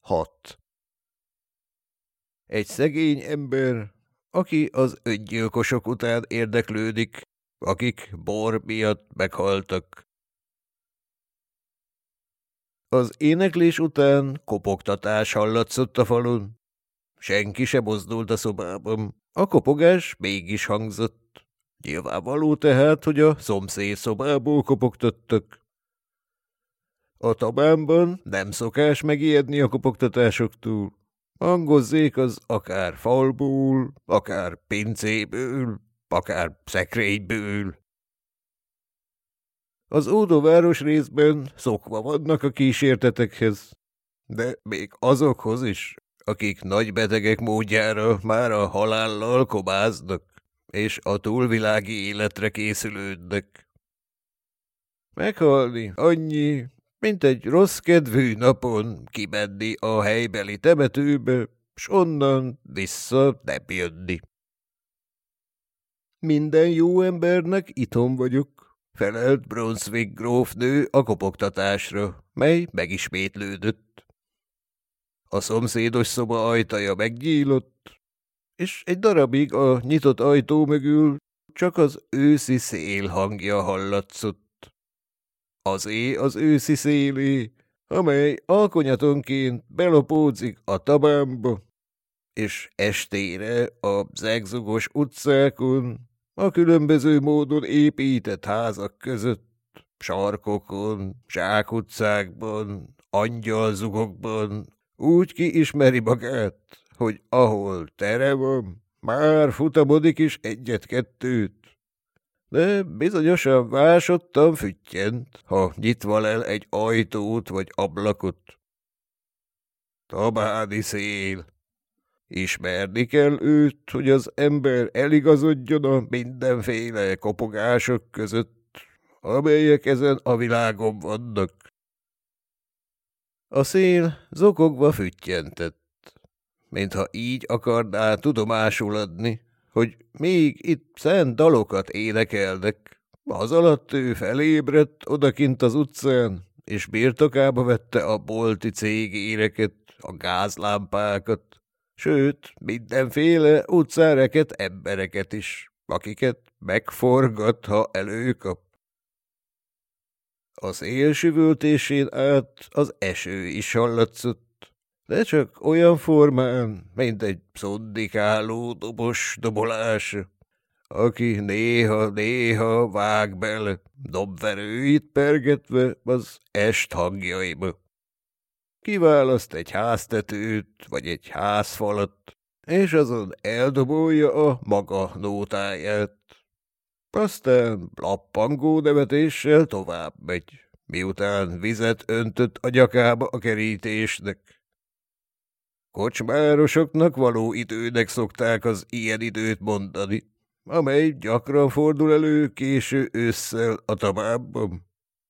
6. Egy szegény ember, aki az öngyilkosok után érdeklődik, akik bor miatt meghaltak. Az éneklés után kopogtatás hallatszott a falun. Senki se mozdult a szobában. A kopogás mégis hangzott. Nyilvánvaló tehát, hogy a szomszéd szobából kopogtattak. A tabámban nem szokás megijedni a kopogtatásoktól. Hangozzék az akár falból, akár pincéből, akár szekrényből. Az ódóváros részben szokva vannak a kísértetekhez, de még azokhoz is, akik nagy betegek módjára már a halállal komáznak, és a túlvilági életre készülődnek. Meghalni annyi, mint egy rossz kedvű napon kimenni a helybeli temetőbe, s onnan vissza nem jönni. Minden jó embernek itthon vagyok, felelt Brunswick grófnő a kopogtatásra, mely megismétlődött. A szomszédos szoba ajtaja megnyílott, és egy darabig a nyitott ajtó mögül csak az őszi szél hangja hallatszott. Azé az őszi szélé, amely alkonyatonként belopódzik a tabámba, és estére a zegzugos utcákon, a különböző módon épített házak között, sarkokon, zsákutcákban, angyalzugokban úgy kiismeri magát, hogy ahol tere van, már futamodik is egyet-kettőt. De bizonyosan vásottan füttyent, ha nyitva lel egy ajtót vagy ablakot. Tabádi szél. Ismerni kell őt, hogy az ember eligazodjon a mindenféle kopogások között, amelyek ezen a világon vannak. A szél zokogva füttyentett, mintha így akarná tudomásul adni, hogy még itt szent dalokat énekelnek. Az alatt ő felébredt odakint az utcán, és birtokába vette a bolti cégéreket, a gázlámpákat, sőt, mindenféle utcáreket embereket is, akiket megforgat, ha előkap. A szél süvöltésén át az eső is hallatszott, de csak olyan formán, mint egy szundikáló dobos dobolás, aki néha-néha vág bele, dobverőit pergetve az est hangjaiba. Kiválaszt egy háztetőt, vagy egy házfalat, és azon eldobolja a maga nótáját. Aztán lappangó nevetéssel tovább megy, miután vizet öntött a nyakába a kerítésnek. Kocsmárosoknak való időnek szokták az ilyen időt mondani, amely gyakran fordul elő késő ősszel a tabámban.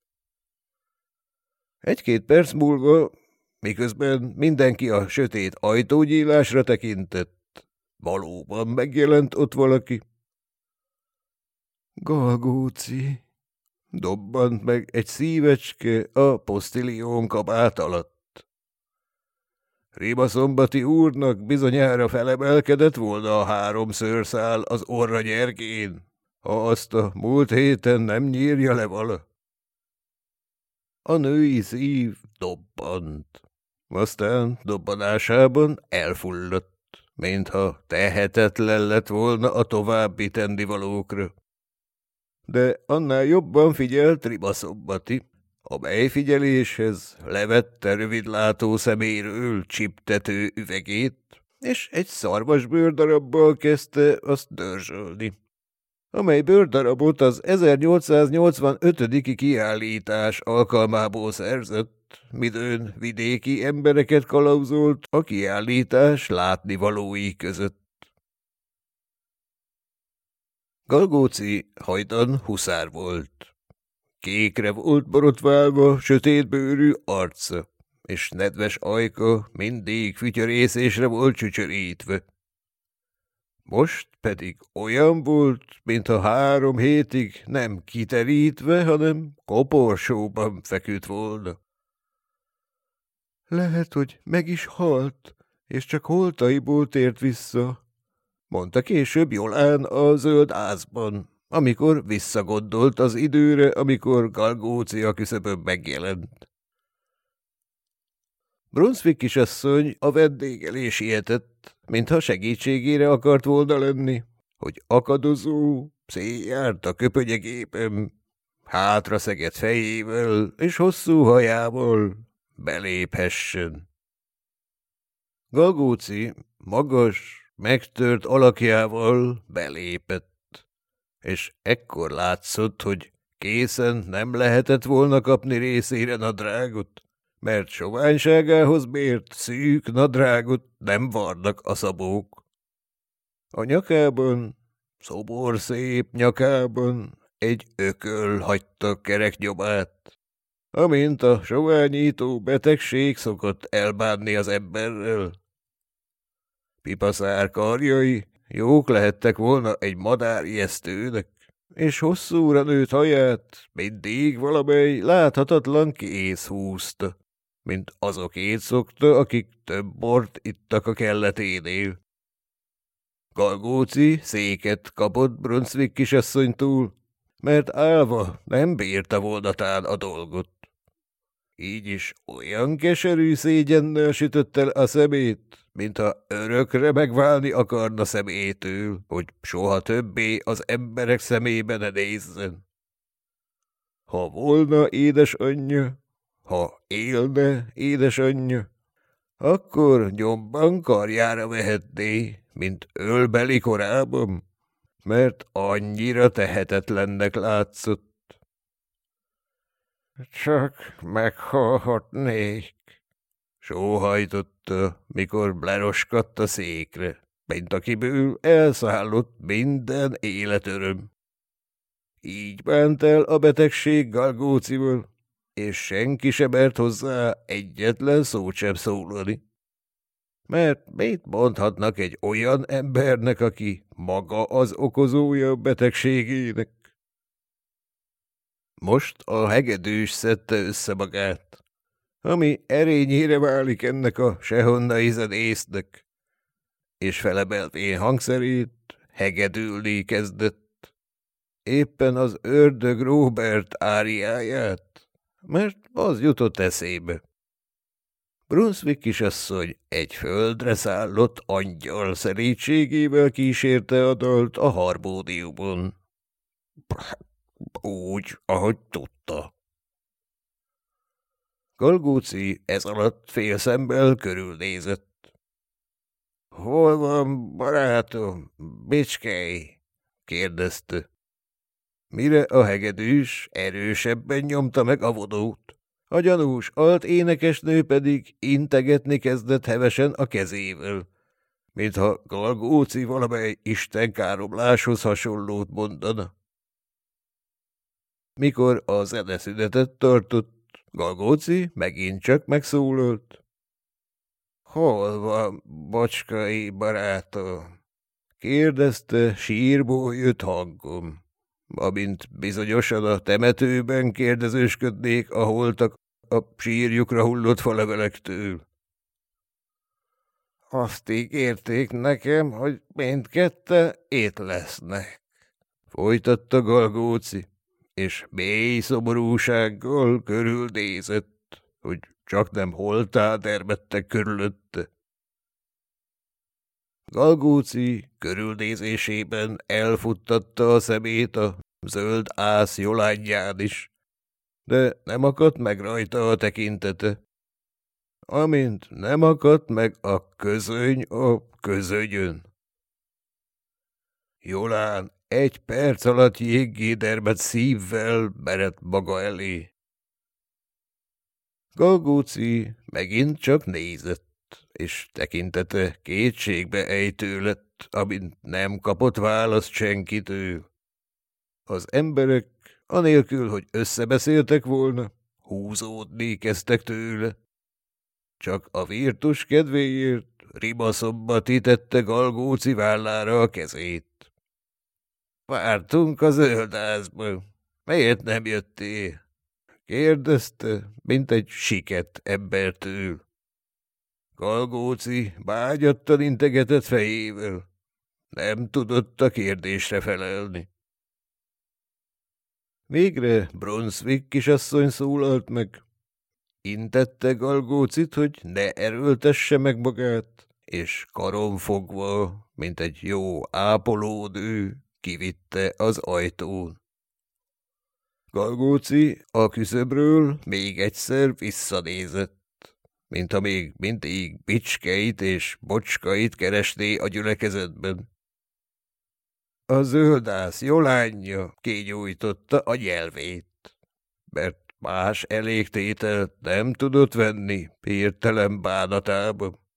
Egy-két perc múlva, miközben mindenki a sötét ajtónyílásra tekintett, valóban megjelent ott valaki. Galgóci, dobbant meg egy szívecske a posztilión kabát alatt. Ribaszombati úrnak bizonyára felemelkedett volna a 3 szőrszál az orra nyergén, ha azt a múlt héten nem nyírja le vala. A női szív dobbant, aztán dobbanásában elfulladt, mintha tehetetlen lett volna a további tennivalókra. De annál jobban figyelt Ribaszombati, amely figyeléshez levette rövidlátó szeméről csiptető üvegét, és egy szarvasbőrdarabbal kezdte azt dörzsölni, amely bőrdarabot az 1885. kiállítás alkalmából szerzett, midőn vidéki embereket kalauzolt a kiállítás látnivalói között. Galgóci hajdan huszár volt. Kékre volt borotválva sötétbőrű arca, és nedves ajka mindig fütyörészésre volt csücsörítve. Most pedig olyan volt, mintha 3 hétig nem kiterítve, hanem koporsóban feküdt volna. Lehet, hogy meg is halt, és csak holtaiból tért vissza, mondta később Jolán a zöld ázban, amikor visszagondolt az időre, amikor Galgóci a küszöbön megjelent. Brunswick kisasszony a vendégelé sietett, mintha segítségére akart volna lenni, hogy akadozó, szétjárt a köpönyegépem, hátra szegett fejével és hosszú hajával beléphessen. Galgóci magas, megtört alakjával belépett, és ekkor látszott, hogy készen nem lehetett volna kapni részére nadrágot, mert soványságához mért szűk nadrágot nem varnak a szabók. A nyakában, szoborszép nyakában egy ököl hagyta kerek nyomát, amint a soványító betegség szokott elbánni az emberrel. Pipaszár karjai jók lehettek volna egy madárijesztőnek, és hosszúra nőtt haját mindig valamely láthatatlan kéz húzta, mint azokét szokta, akik több bort ittak a kelleténél. Galgóci széket kapott Brunswick kisasszonytól, mert állva nem bírta volna tán a dolgot. Így is olyan keserű szégyennel sütött el a szemét, mintha örökre megválni akarna szemétől, hogy soha többé az emberek szemébe ne nézzen. Ha volna édesanyja, ha élne édesanyja, akkor nyomban karjára vehetné, mint ölbeli korában, mert annyira tehetetlennek látszott. Csak meghalhatnék, sóhajtotta, mikor leroskadt a székre, mint akiből elszállott minden életöröm. Így bánt el a betegség Galgócival, és senki sem mert hozzá egyetlen szót sem szólani. Mert mit mondhatnak egy olyan embernek, aki maga az okozója a betegségének? Most a hegedűs szedte össze magát, ami erényére válik ennek a sehonnai zenésznek, és felemelvén hangszerét hegedülni kezdett. Éppen az ördög Róbert áriáját, mert az jutott eszébe. Brunswick kisasszony egy földre szállott angyal szerítségével kísérte a dalt a harmóniumon. Úgy, ahogy tudta. Galgóci ez alatt félszemmel körülnézett. – Hol van, barátom, Bicskei? – kérdezte. Mire a hegedűs erősebben nyomta meg a vodót. A gyanús alt énekesnő pedig integetni kezdett hevesen a kezével, mintha Galgóci valamely istenkáromláshoz hasonlót mondana. Mikor a zene szünetet tartott, Galgóci megint csak megszólalt. – Hol van, Bocskai barátom? – kérdezte sírból jött hangom, amint bizonyosan a temetőben kérdezősködnék a holtak a sírjukra hullott falevelektől. – Azt ígérték nekem, hogy mindketten itt lesznek – folytatta Galgóci, és mély szomorúsággal körülnézett, hogy csak nem holtá termettek körülötte. Galgóci körülnézésében elfuttatta a szemét a zöld ász Jolánján is, de nem akadt meg rajta a tekintete. Amint nem akadt meg a közöny a közönyön. Jolán egy perc alatt jéggédermet szívvel merett maga elé. Galgóci megint csak nézett, és tekintete kétségbe ejtő lett, amint nem kapott választ senkitől. Az emberek, anélkül, hogy összebeszéltek volna, húzódni kezdtek tőle. Csak a virtus kedvéért rimaszomba titette Galgóci vállára a kezét. Vártunk a zöldházba. Miért nem jöttél? Kérdezte, mint egy siket embertől. Galgóci bágyattan integetett fejével. Nem tudott a kérdésre felelni. Végre Brunswick kisasszony szólalt meg. Intette Galgócit, hogy ne erőltesse meg magát, és karon fogva, mint egy jó ápolódő, kivitte az ajtón. Galgóci a küszöbről még egyszer visszanézett, mintha még mindig bicskeit és bocskait keresné a gyülekezetben. A zöldász Jolánja kinyújtotta a nyelvét, mert más elégtételt nem tudott venni hirtelen bánatába.